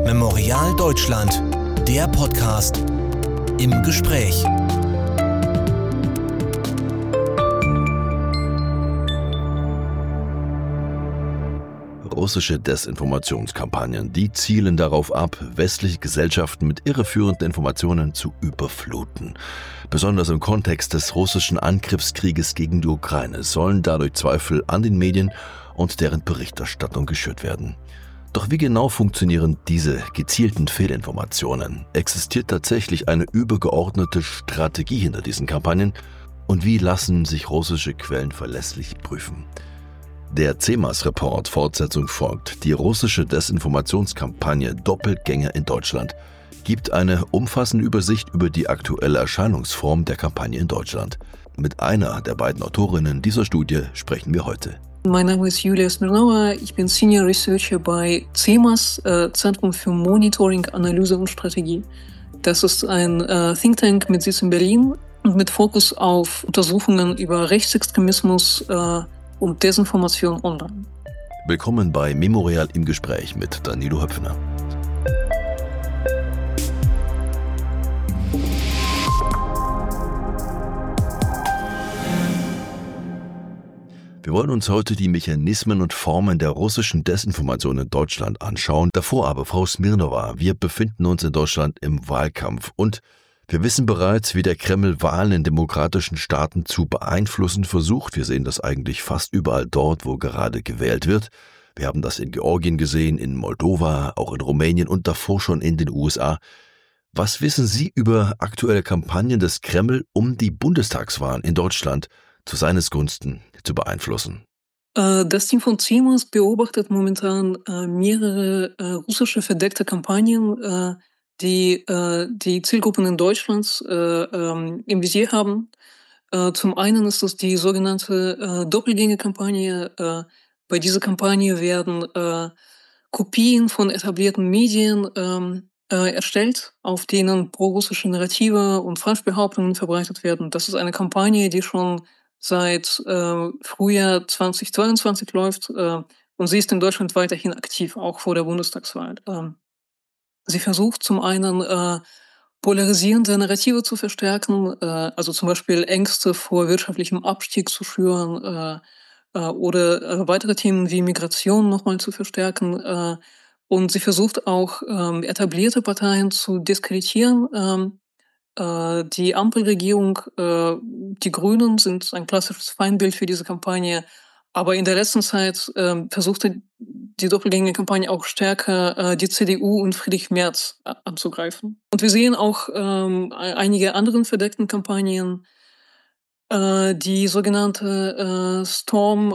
Memorial Deutschland, der Podcast im Gespräch. Russische Desinformationskampagnen, die zielen darauf ab, westliche Gesellschaften mit irreführenden Informationen zu überfluten. Besonders im Kontext des russischen Angriffskrieges gegen die Ukraine sollen dadurch Zweifel an den Medien und deren Berichterstattung geschürt werden. Doch wie genau funktionieren diese gezielten Fehlinformationen? Existiert tatsächlich eine übergeordnete Strategie hinter diesen Kampagnen? Und wie lassen sich russische Quellen verlässlich prüfen? Der CEMAS-Report Fortsetzung folgt. Die russische Desinformationskampagne Doppelgänger in Deutschland gibt eine umfassende Übersicht über die aktuelle Erscheinungsform der Kampagne in Deutschland. Mit einer der beiden Autorinnen dieser Studie sprechen wir heute. Mein Name ist Julia Smirnova, ich bin Senior Researcher bei CEMAS, Zentrum für Monitoring, Analyse und Strategie. Das ist ein Think Tank mit Sitz in Berlin und mit Fokus auf Untersuchungen über Rechtsextremismus und Desinformation online. Willkommen bei Memorial im Gespräch mit Danilo Höpfner. Wir wollen uns heute die Mechanismen und Formen der russischen Desinformation in Deutschland anschauen. Davor aber, Frau Smirnova, wir befinden uns in Deutschland im Wahlkampf und wir wissen bereits, wie der Kreml Wahlen in demokratischen Staaten zu beeinflussen versucht. Wir sehen das eigentlich fast überall dort, wo gerade gewählt wird. Wir haben das in Georgien gesehen, in Moldova, auch in Rumänien und davor schon in den USA. Was wissen Sie über aktuelle Kampagnen des Kreml, um die Bundestagswahlen in Deutschland zu seines Gunsten zu beeinflussen? Das Team von CEMAS beobachtet momentan mehrere russische verdeckte Kampagnen, die Zielgruppen in Deutschland im Visier haben. Zum einen ist es die sogenannte Doppelgänger-Kampagne. Bei dieser Kampagne werden Kopien von etablierten Medien erstellt, auf denen pro-russische Narrative und Falschbehauptungen verbreitet werden. Das ist eine Kampagne, die schon seit Frühjahr 2022 läuft und sie ist in Deutschland weiterhin aktiv, auch vor der Bundestagswahl. Sie versucht zum einen polarisierende Narrative zu verstärken, also zum Beispiel Ängste vor wirtschaftlichem Abstieg zu schüren oder weitere Themen wie Migration nochmal zu verstärken. Und sie versucht auch etablierte Parteien zu diskreditieren. Die Ampelregierung, die Grünen sind ein klassisches Feindbild für diese Kampagne. Aber in der letzten Zeit versuchte die Doppelgänger-Kampagne auch stärker die CDU und Friedrich Merz anzugreifen. Und wir sehen auch einige anderen verdeckten Kampagnen. Die sogenannte Storm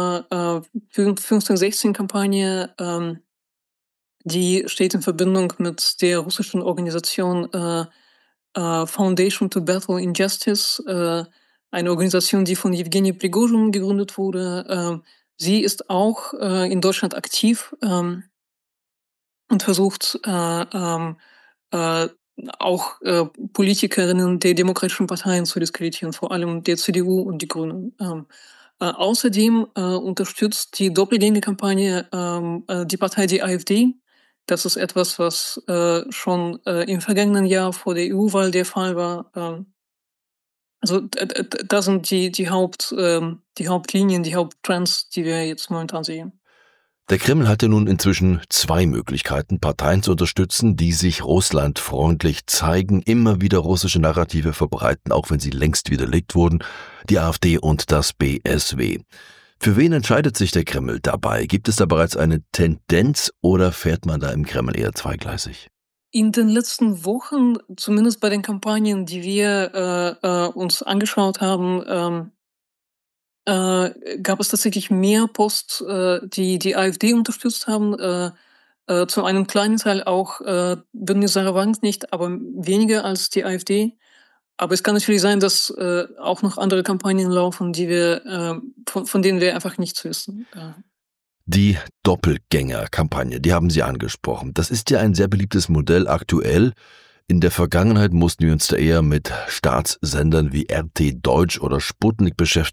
1516-Kampagne, die steht in Verbindung mit der russischen Organisation Foundation to Battle Injustice, eine Organisation, die von Jewgeni Prigozhin gegründet wurde. Sie ist auch in Deutschland aktiv und versucht auch Politikerinnen der demokratischen Parteien zu diskreditieren, vor allem der CDU und die Grünen. Außerdem unterstützt die Doppelgänger-Kampagne die Partei die AfD. Das ist etwas, was schon im vergangenen Jahr vor der EU-Wahl der Fall war. Also da sind die Hauptlinien, die Haupttrends, die wir jetzt momentan sehen. Der Kreml hat ja nun inzwischen zwei Möglichkeiten, Parteien zu unterstützen, die sich russlandfreundlich zeigen, immer wieder russische Narrative verbreiten, auch wenn sie längst widerlegt wurden, die AfD und das BSW. Für wen entscheidet sich der Kreml dabei? Gibt es da bereits eine Tendenz oder fährt man da im Kreml eher zweigleisig? In den letzten Wochen, zumindest bei den Kampagnen, die wir uns angeschaut haben, gab es tatsächlich mehr Posts, die AfD unterstützt haben. Zu einem kleinen Teil auch Bündnis Sarah Wagenknecht nicht, aber weniger als die AfD. Aber es kann natürlich sein, dass auch noch andere Kampagnen laufen, die wir, von denen wir einfach nichts wissen. Die Doppelgänger-Kampagne, die haben Sie angesprochen. Das ist ja ein sehr beliebtes Modell aktuell. In der Vergangenheit mussten wir uns da eher mit Staatssendern wie RT Deutsch oder Sputnik beschäftigen.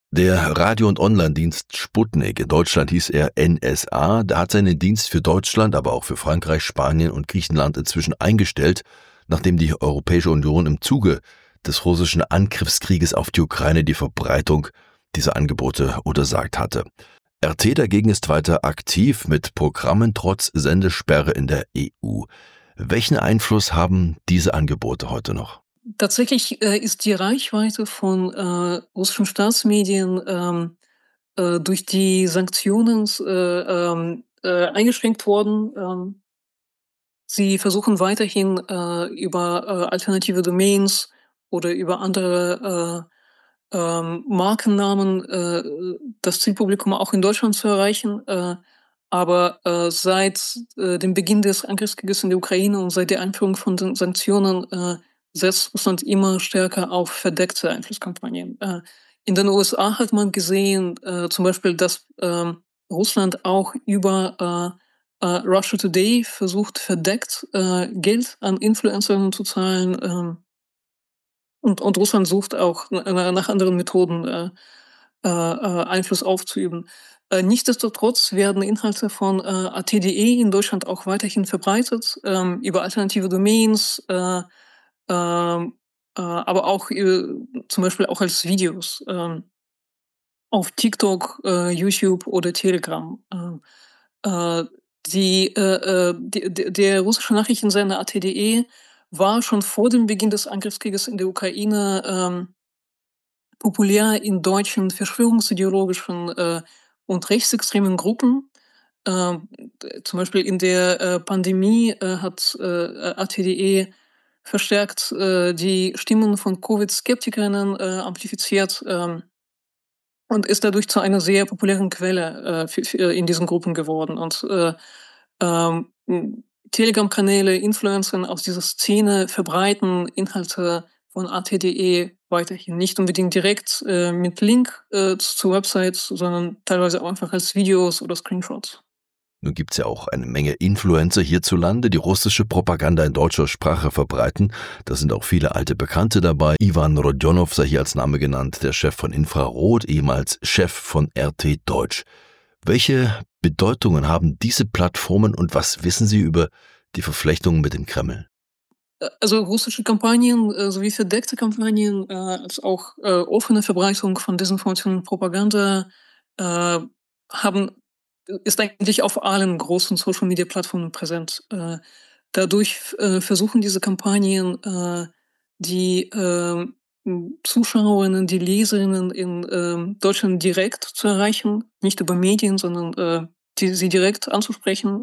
Der Radio- und Online-Dienst Sputnik, in Deutschland hieß er NSA, der hat seinen Dienst für Deutschland, aber auch für Frankreich, Spanien und Griechenland inzwischen eingestellt, nachdem die Europäische Union im Zuge des russischen Angriffskrieges auf die Ukraine die Verbreitung dieser Angebote untersagt hatte. RT dagegen ist weiter aktiv mit Programmen trotz Sendesperre in der EU. Welchen Einfluss haben diese Angebote heute noch? Tatsächlich ist die Reichweite von russischen Staatsmedien durch die Sanktionen eingeschränkt worden. Sie versuchen weiterhin über alternative Domains oder über andere Markennamen das Zielpublikum auch in Deutschland zu erreichen. Aber seit dem Beginn des Angriffskrieges in der Ukraine und seit der Einführung von den Sanktionen setzt Russland immer stärker auf verdeckte Einflusskampagnen. In den USA hat man gesehen, zum Beispiel, dass Russland auch über Russia Today versucht, verdeckt Geld an Influencern zu zahlen. Und Russland sucht auch nach anderen Methoden, Einfluss aufzuüben. Nichtsdestotrotz werden Inhalte von AT.de in Deutschland auch weiterhin verbreitet, über alternative Domains, aber auch zum Beispiel auch als Videos auf TikTok, YouTube oder Telegram. Äh, der russische Nachrichtensender AT.de war schon vor dem Beginn des Angriffskrieges in der Ukraine populär in deutschen verschwörungsideologischen und rechtsextremen Gruppen. Zum Beispiel in der Pandemie hat AT.de verstärkt die Stimmen von Covid-Skeptikerinnen amplifiziert und ist dadurch zu einer sehr populären Quelle in diesen Gruppen geworden. Und Telegram-Kanäle, Influencer aus dieser Szene verbreiten Inhalte von AT.de weiterhin. Nicht unbedingt direkt mit Link zu Websites, sondern teilweise auch einfach als Videos oder Screenshots. Nun gibt's ja auch eine Menge Influencer hierzulande, die russische Propaganda in deutscher Sprache verbreiten. Da sind auch viele alte Bekannte dabei. Ivan Rodionov sei hier als Name genannt, der Chef von Infrarot, ehemals Chef von RT Deutsch. Welche Bedeutungen haben diese Plattformen und was wissen Sie über die Verflechtungen mit dem Kreml? Also russische Kampagnen sowie verdeckte Kampagnen als auch offene Verbreitung von Desinformation und Propaganda äh, haben ist eigentlich auf allen großen Social-Media-Plattformen präsent. Dadurch versuchen diese Kampagnen, die Zuschauerinnen, die Leserinnen in Deutschland direkt zu erreichen, nicht über Medien, sondern sie direkt anzusprechen.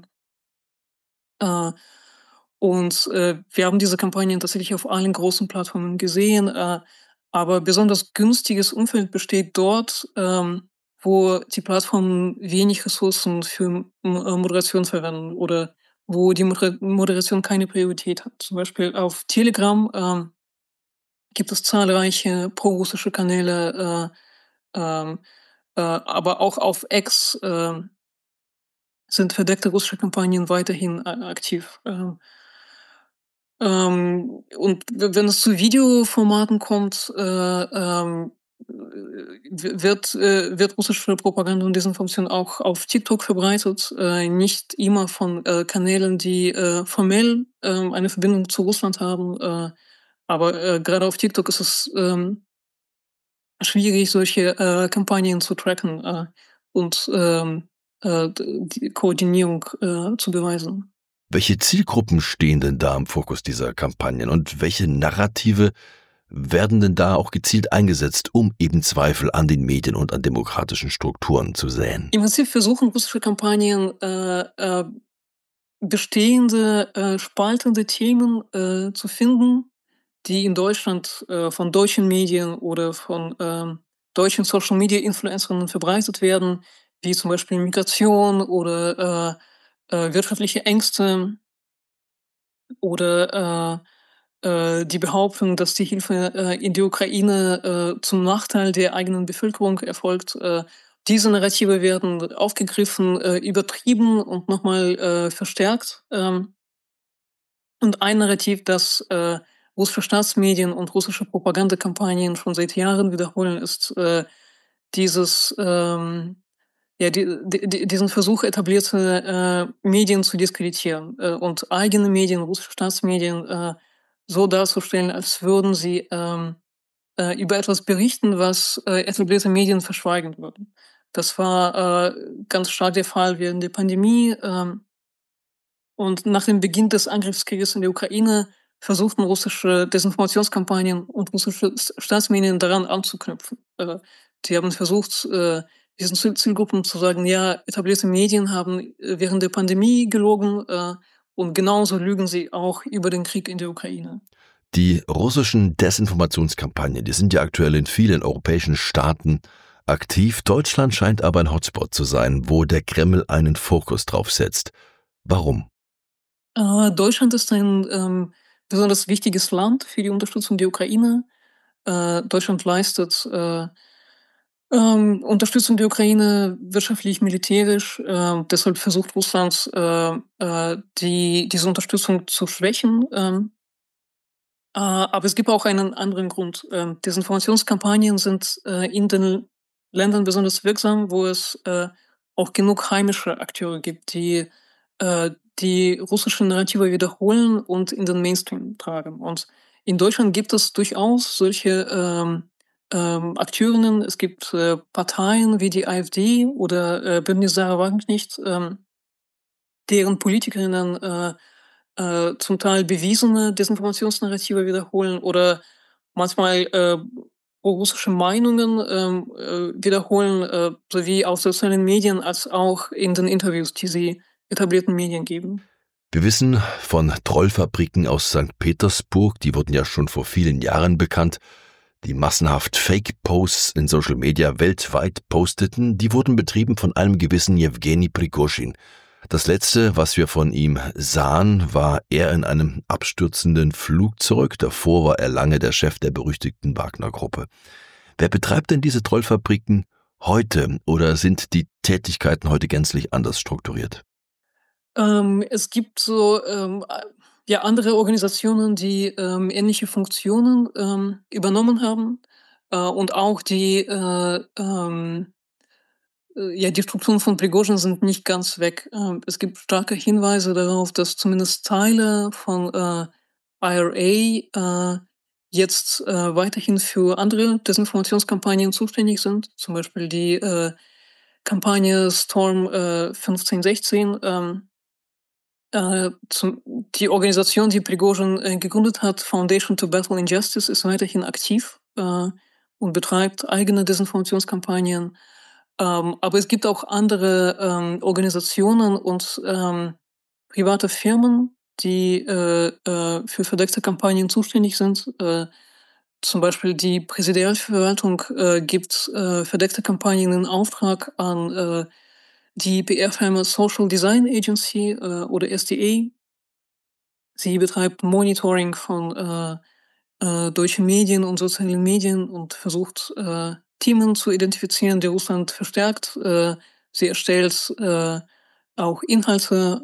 Äh, wir haben diese Kampagnen tatsächlich auf allen großen Plattformen gesehen, aber besonders günstiges Umfeld besteht dort, wo die Plattformen wenig Ressourcen für Moderation verwenden oder wo die Moderation keine Priorität hat. Zum Beispiel auf Telegram gibt es zahlreiche prorussische Kanäle, aber auch auf X sind verdeckte russische Kampagnen weiterhin aktiv. Und wenn es zu Videoformaten kommt, wird russische Propaganda und Desinformation auch auf TikTok verbreitet, nicht immer von Kanälen, die formell eine Verbindung zu Russland haben, aber gerade auf TikTok ist es schwierig, solche Kampagnen zu tracken und die Koordinierung zu beweisen. Welche Zielgruppen stehen denn da im Fokus dieser Kampagnen und welche Narrative werden denn da auch gezielt eingesetzt, um eben Zweifel an den Medien und an demokratischen Strukturen zu säen? Im Prinzip versuchen russische Kampagnen, bestehende, spaltende Themen zu finden, die in Deutschland von deutschen Medien oder von deutschen Social-Media-Influencern verbreitet werden, wie zum Beispiel Migration oder wirtschaftliche Ängste oder die Behauptung, dass die Hilfe in die Ukraine zum Nachteil der eigenen Bevölkerung erfolgt. Diese Narrative werden aufgegriffen, übertrieben und nochmal verstärkt. Und ein Narrativ, das russische Staatsmedien und russische Propagandakampagnen schon seit Jahren wiederholen, ist diesen Versuch, etablierte Medien zu diskreditieren und eigene Medien, russische Staatsmedien, so darzustellen, als würden sie über etwas berichten, was etablierte Medien verschweigen würden. Das war ganz stark der Fall während der Pandemie. Und nach dem Beginn des Angriffskrieges in der Ukraine versuchten russische Desinformationskampagnen und russische Staatsmedien daran anzuknüpfen. Die haben versucht, diesen Zielgruppen zu sagen, ja, etablierte Medien haben während der Pandemie gelogen und genauso lügen sie auch über den Krieg in der Ukraine. Die russischen Desinformationskampagnen, die sind ja aktuell in vielen europäischen Staaten aktiv. Deutschland scheint aber ein Hotspot zu sein, wo der Kreml einen Fokus drauf setzt. Warum? Deutschland ist ein besonders wichtiges Land für die Unterstützung der Ukraine. Deutschland leistet Unterstützung der Ukraine wirtschaftlich, militärisch. Deshalb versucht Russland, diese Unterstützung zu schwächen. Aber es gibt auch einen anderen Grund. Desinformationskampagnen sind in den Ländern besonders wirksam, wo es auch genug heimische Akteure gibt, die die russische Narrative wiederholen und in den Mainstream tragen. Und in Deutschland gibt es durchaus solche Akteurinnen. Es gibt Parteien wie die AfD oder Bündnis Sarah Wagenknecht, deren Politikerinnen zum Teil bewiesene Desinformationsnarrative wiederholen oder manchmal russische Meinungen wiederholen, sowie auf sozialen Medien als auch in den Interviews, die sie etablierten Medien geben. Wir wissen von Trollfabriken aus St. Petersburg, die wurden ja schon vor vielen Jahren bekannt, die massenhaft Fake-Posts in Social Media weltweit posteten. Die wurden betrieben von einem gewissen Jewgeni Prigoschin. Das letzte, was wir von ihm sahen, war er in einem abstürzenden Flugzeug. Davor war er lange der Chef der berüchtigten Wagner-Gruppe. Wer betreibt denn diese Trollfabriken heute oder sind die Tätigkeiten heute gänzlich anders strukturiert? Es gibt so andere Organisationen, die ähnliche Funktionen übernommen haben und auch die Strukturen von Prigozhin sind nicht ganz weg. Es gibt starke Hinweise darauf, dass zumindest Teile von IRA jetzt weiterhin für andere Desinformationskampagnen zuständig sind. Zum Beispiel die Kampagne Storm 1516. Die Organisation, die Prigozhin gegründet hat, Foundation to Battle Injustice, ist weiterhin aktiv und betreibt eigene Desinformationskampagnen. Aber es gibt auch andere Organisationen und private Firmen, die für verdeckte Kampagnen zuständig sind. Zum Beispiel die Präsidialverwaltung gibt verdeckte Kampagnen in Auftrag an die PR-Firma Social Design Agency oder SDA. Sie betreibt Monitoring von deutschen Medien und sozialen Medien und versucht Themen zu identifizieren, die Russland verstärkt. Sie erstellt auch Inhalte,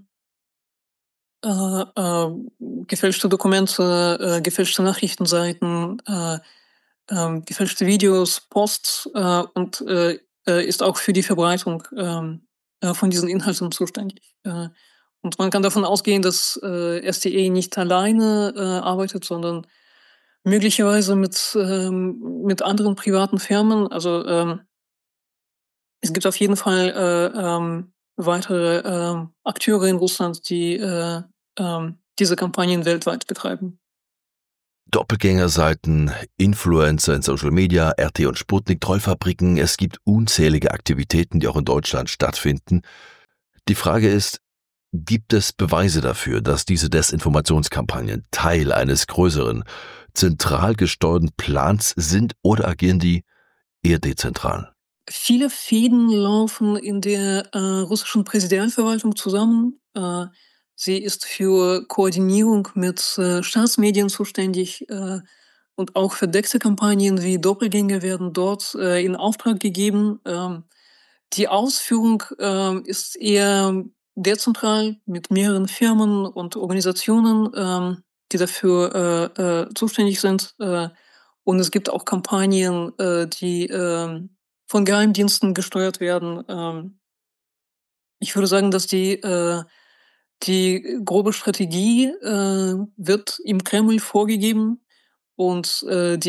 gefälschte Dokumente, gefälschte Nachrichtenseiten, gefälschte Videos, Posts und ist auch für die Verbreitung von diesen Inhalten zuständig. Und man kann davon ausgehen, dass SDA nicht alleine arbeitet, sondern möglicherweise mit anderen privaten Firmen. Also es gibt auf jeden Fall weitere Akteure in Russland, die diese Kampagnen weltweit betreiben. Doppelgängerseiten, Influencer in Social Media, RT und Sputnik, Trollfabriken, es gibt unzählige Aktivitäten, die auch in Deutschland stattfinden. Die Frage ist, gibt es Beweise dafür, dass diese Desinformationskampagnen Teil eines größeren, zentral gesteuerten Plans sind oder agieren die eher dezentral? Viele Fäden laufen in der russischen Präsidialverwaltung zusammen. Sie ist für Koordinierung mit Staatsmedien zuständig und auch verdeckte Kampagnen wie Doppelgänger werden dort in Auftrag gegeben. Die Ausführung ist eher dezentral mit mehreren Firmen und Organisationen, die dafür zuständig sind. Und es gibt auch Kampagnen, die von Geheimdiensten gesteuert werden. Ich würde sagen, dass die grobe Strategie wird im Kreml vorgegeben und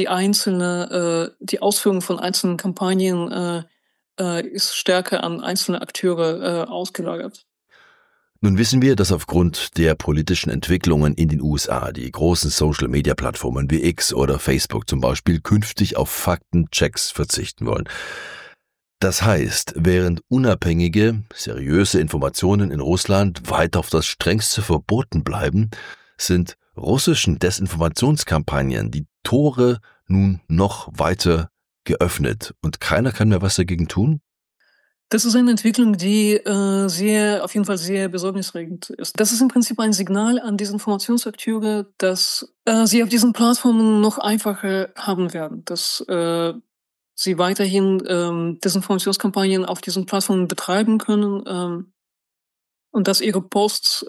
die Ausführung von einzelnen Kampagnen ist stärker an einzelne Akteure ausgelagert. Nun wissen wir, dass aufgrund der politischen Entwicklungen in den USA die großen Social-Media-Plattformen wie X oder Facebook zum Beispiel künftig auf Faktenchecks verzichten wollen. Das heißt, während unabhängige, seriöse Informationen in Russland weiter auf das Strengste verboten bleiben, sind russischen Desinformationskampagnen die Tore nun noch weiter geöffnet und keiner kann mehr was dagegen tun? Das ist eine Entwicklung, die auf jeden Fall sehr besorgniserregend ist. Das ist im Prinzip ein Signal an Desinformationsakteure, dass sie auf diesen Plattformen noch einfacher haben werden, dass sie weiterhin Desinformationskampagnen auf diesen Plattformen betreiben können und dass ihre Posts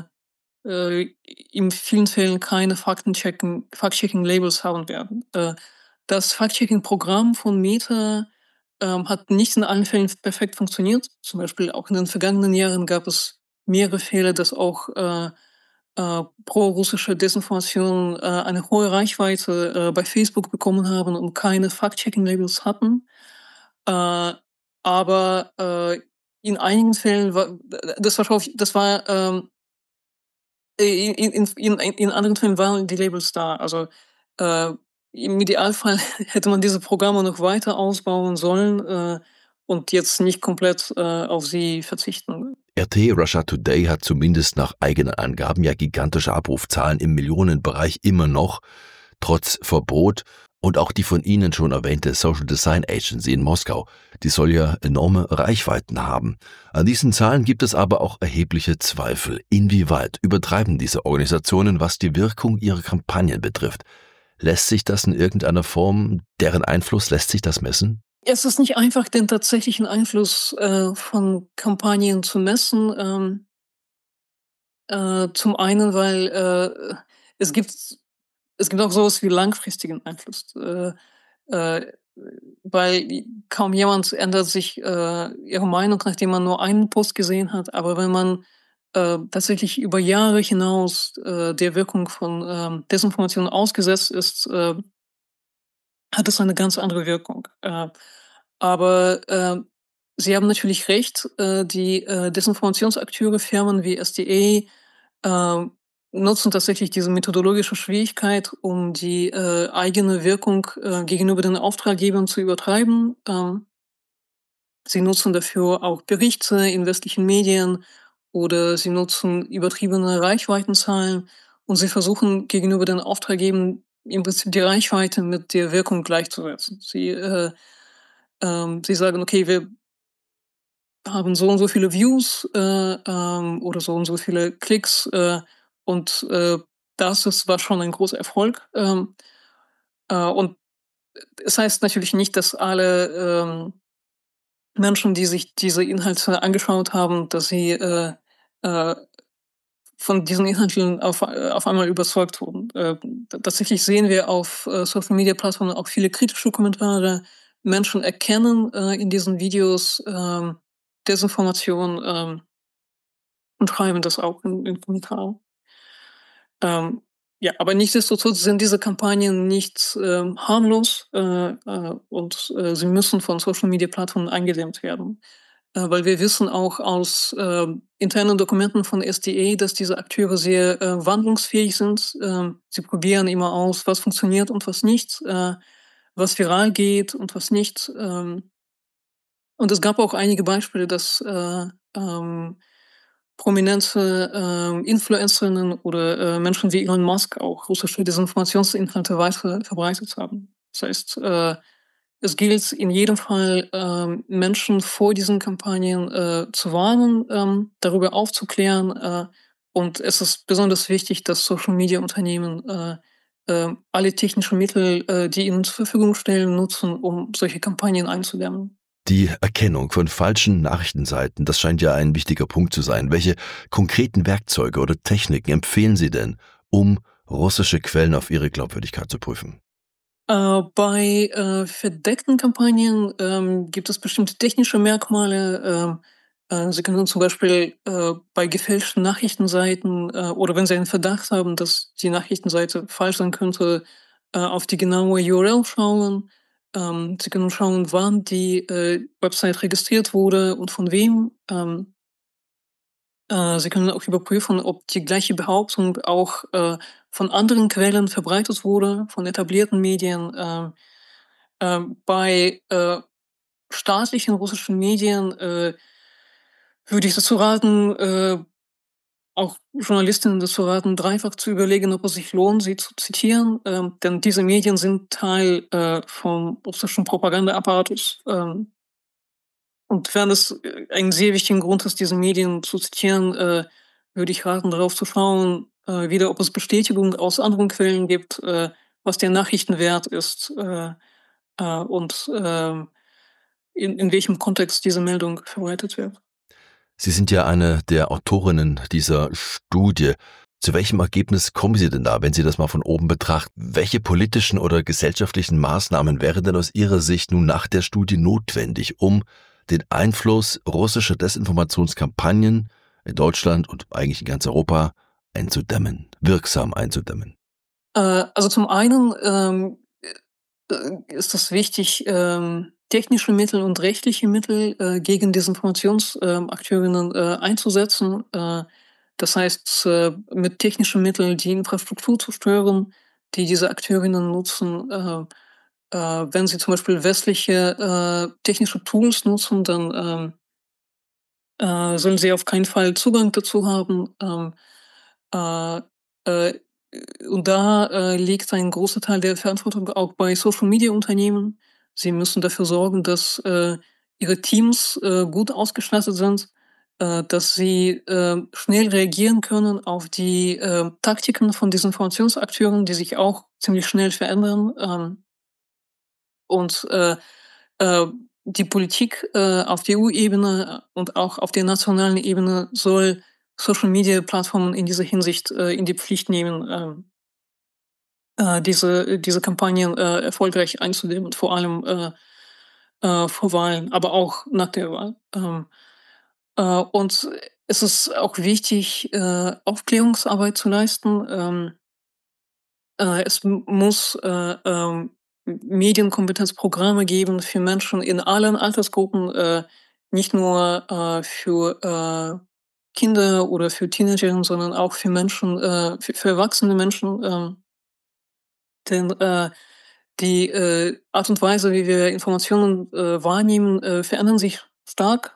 in vielen Fällen keine Fact-Checking-Labels haben werden. Das Fact-Checking-Programm von Meta hat nicht in allen Fällen perfekt funktioniert. Zum Beispiel auch in den vergangenen Jahren gab es mehrere Fälle, dass auch pro-russische Desinformationen eine hohe Reichweite bei Facebook bekommen haben und keine Fact-Checking-Labels hatten. Aber in einigen Fällen in anderen Fällen waren die Labels da. Also im Idealfall hätte man diese Programme noch weiter ausbauen sollen und jetzt nicht komplett auf sie verzichten. RT Russia Today hat zumindest nach eigenen Angaben ja gigantische Abrufzahlen im Millionenbereich immer noch, trotz Verbot. Und auch die von Ihnen schon erwähnte Social Design Agency in Moskau, die soll ja enorme Reichweiten haben. An diesen Zahlen gibt es aber auch erhebliche Zweifel. Inwieweit übertreiben diese Organisationen, was die Wirkung ihrer Kampagnen betrifft? Lässt sich das in irgendeiner Form, deren Einfluss, lässt sich das messen? Es ist nicht einfach, den tatsächlichen Einfluss von Kampagnen zu messen. Zum einen, weil es gibt auch sowas wie langfristigen Einfluss. Weil kaum jemand ändert sich ihre Meinung, nachdem man nur einen Post gesehen hat. Aber wenn man tatsächlich über Jahre hinaus der Wirkung von Desinformation ausgesetzt ist, hat es eine ganz andere Wirkung. Aber Sie haben natürlich recht, die Desinformationsakteure, Firmen wie SDA, nutzen tatsächlich diese methodologische Schwierigkeit, um die eigene Wirkung gegenüber den Auftraggebern zu übertreiben. Sie nutzen dafür auch Berichte in westlichen Medien oder sie nutzen übertriebene Reichweitenzahlen und sie versuchen gegenüber den Auftraggebern im Prinzip die Reichweite mit der Wirkung gleichzusetzen. Sie sagen, okay, wir haben so und so viele Views oder so und so viele Klicks und war schon ein großer Erfolg. Und es heißt natürlich nicht, dass alle Menschen, die sich diese Inhalte angeschaut haben, dass sie von diesen Inhalten auf einmal überzeugt wurden. Tatsächlich sehen wir auf Social-Media-Plattformen auch viele kritische Kommentare. Menschen erkennen in diesen Videos Desinformation und schreiben das auch in Kommentaren. Ja, aber nichtsdestotrotz sind diese Kampagnen nicht harmlos und sie müssen von Social-Media-Plattformen eingedämmt werden. Weil wir wissen auch aus internen Dokumenten von SDA, dass diese Akteure sehr wandlungsfähig sind. Sie probieren immer aus, was funktioniert und was nicht, was viral geht und was nicht. Und es gab auch einige Beispiele, dass prominente Influencerinnen oder Menschen wie Elon Musk auch russische Desinformationsinhalte weiter verbreitet haben. Das heißt, es gilt in jedem Fall, Menschen vor diesen Kampagnen zu warnen, darüber aufzuklären. Und es ist besonders wichtig, dass Social-Media-Unternehmen alle technischen Mittel, die ihnen zur Verfügung stellen, nutzen, um solche Kampagnen einzudämmen. Die Erkennung von falschen Nachrichtenseiten, das scheint ja ein wichtiger Punkt zu sein. Welche konkreten Werkzeuge oder Techniken empfehlen Sie denn, um russische Quellen auf ihre Glaubwürdigkeit zu prüfen? Bei verdeckten Kampagnen gibt es bestimmte technische Merkmale. Sie können zum Beispiel bei gefälschten Nachrichtenseiten oder wenn Sie einen Verdacht haben, dass die Nachrichtenseite falsch sein könnte, auf die genaue URL schauen. Sie können schauen, wann die Website registriert wurde und von wem. Sie können auch überprüfen, ob die gleiche Behauptung auch von anderen Quellen verbreitet wurde, von etablierten Medien. Bei staatlichen russischen Medien würde ich dazu raten, auch Journalistinnen dazu raten, dreifach zu überlegen, ob es sich lohnt, sie zu zitieren, denn diese Medien sind Teil vom russischen Propagandaapparatus. Und wenn es einen sehr wichtigen Grund ist, diese Medien zu zitieren, würde ich raten, darauf zu schauen, wieder, ob es Bestätigung aus anderen Quellen gibt, was der Nachrichtenwert ist und in welchem Kontext diese Meldung verbreitet wird. Sie sind ja eine der Autorinnen dieser Studie. Zu welchem Ergebnis kommen Sie denn da, wenn Sie das mal von oben betrachten? Welche politischen oder gesellschaftlichen Maßnahmen wären denn aus Ihrer Sicht nun nach der Studie notwendig, um den Einfluss russischer Desinformationskampagnen in Deutschland und eigentlich in ganz Europa einzudämmen, wirksam einzudämmen? Also zum einen ist es wichtig, technische Mittel und rechtliche Mittel gegen Desinformationsakteurinnen einzusetzen. Das heißt, mit technischen Mitteln die Infrastruktur zu stören, die diese Akteurinnen nutzen. Wenn sie zum Beispiel westliche technische Tools nutzen, dann sollen sie auf keinen Fall Zugang dazu haben. Äh, äh, und da liegt ein großer Teil der Verantwortung auch bei Social-Media-Unternehmen. Sie müssen dafür sorgen, dass ihre Teams gut ausgestattet sind, dass sie schnell reagieren können auf die Taktiken von Desinformationsakteuren, die sich auch ziemlich schnell verändern. Und äh, die Politik auf der EU-Ebene und auch auf der nationalen Ebene soll Social-Media-Plattformen in dieser Hinsicht in die Pflicht nehmen, diese Kampagnen erfolgreich einzudämmen, vor allem vor Wahlen, aber auch nach der Wahl. Und es ist auch wichtig, Aufklärungsarbeit zu leisten. Es muss Medienkompetenzprogramme geben für Menschen in allen Altersgruppen, nicht nur für Kinder oder für Teenagerinnen, sondern auch für Menschen, für erwachsene Menschen. Denn die Art und Weise, wie wir Informationen wahrnehmen, verändern sich stark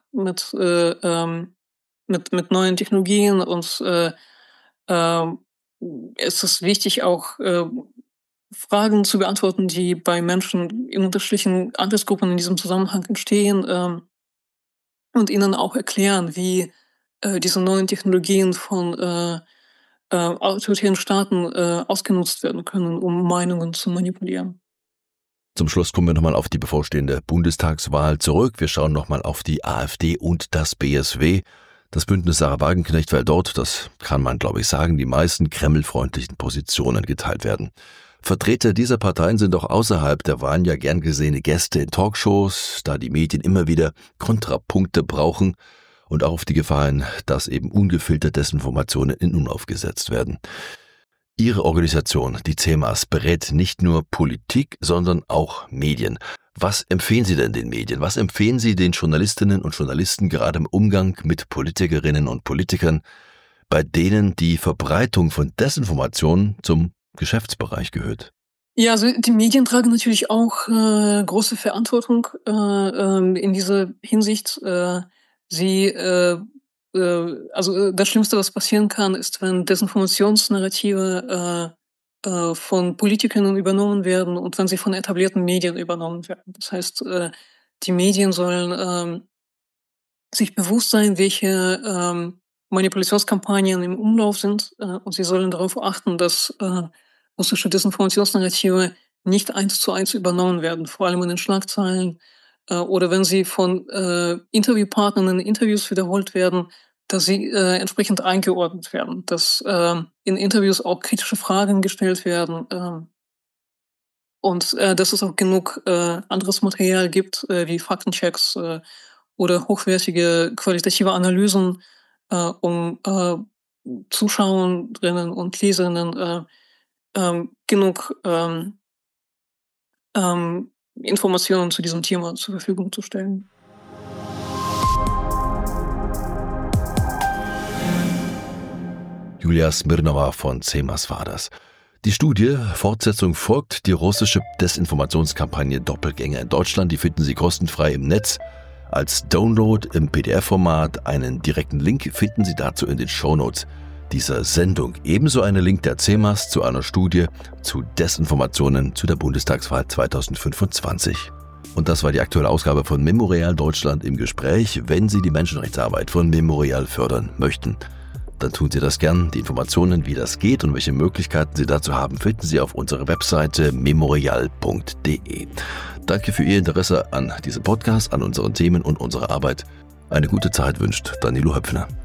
mit neuen Technologien und ähm, es ist wichtig, auch Fragen zu beantworten, die bei Menschen in unterschiedlichen Altersgruppen in diesem Zusammenhang entstehen, und ihnen auch erklären, wie diese neuen Technologien von autoritären Staaten ausgenutzt werden können, um Meinungen zu manipulieren. Zum Schluss kommen wir nochmal auf die bevorstehende Bundestagswahl zurück. Wir schauen nochmal auf die AfD und das BSW. Das Bündnis Sarah Wagenknecht, weil dort, das kann man glaube ich sagen, die meisten kremlfreundlichen Positionen geteilt werden. Vertreter dieser Parteien sind auch außerhalb der Wahlen ja gern gesehene Gäste in Talkshows, da die Medien immer wieder Kontrapunkte brauchen und auch auf die Gefahr hin, dass eben ungefilterte Desinformationen in Umlauf gesetzt werden. Ihre Organisation, die CEMAS, berät nicht nur Politik, sondern auch Medien. Was empfehlen Sie denn den Medien? Was empfehlen Sie den Journalistinnen und Journalisten gerade im Umgang mit Politikerinnen und Politikern, bei denen die Verbreitung von Desinformationen zum Geschäftsbereich gehört? Ja, also die Medien tragen natürlich auch große Verantwortung in dieser Hinsicht. Das Schlimmste, was passieren kann, ist, wenn Desinformationsnarrative von Politikern übernommen werden und wenn sie von etablierten Medien übernommen werden. Das heißt, die Medien sollen sich bewusst sein, welche Manipulationskampagnen im Umlauf sind, und sie sollen darauf achten, dass russische Desinformationsnarrative nicht eins zu eins übernommen werden, vor allem in den Schlagzeilen, oder wenn sie von Interviewpartnern in Interviews wiederholt werden, dass sie entsprechend eingeordnet werden, dass in Interviews auch kritische Fragen gestellt werden, Und dass es auch genug anderes Material gibt, wie Faktenchecks oder hochwertige qualitative Analysen, um Zuschauerinnen und Leserinnen genug Informationen zu diesem Thema zur Verfügung zu stellen. Julia Smirnova von CEMAS war das. Die Studie Fortsetzung folgt, die russische Desinformationskampagne Doppelgänger in Deutschland, die finden Sie kostenfrei im Netz. Als Download im PDF-Format. Einen direkten Link finden Sie dazu in den Shownotes dieser Sendung. Ebenso einen Link der CEMAS zu einer Studie zu Desinformationen zu der Bundestagswahl 2025. Und das war die aktuelle Ausgabe von Memorial Deutschland im Gespräch. Wenn Sie die Menschenrechtsarbeit von Memorial fördern möchten, dann tun Sie das gern. Die Informationen, wie das geht und welche Möglichkeiten Sie dazu haben, finden Sie auf unserer Webseite memorial.de. Danke für Ihr Interesse an diesem Podcast, an unseren Themen und unserer Arbeit. Eine gute Zeit wünscht Danilo Höpfner.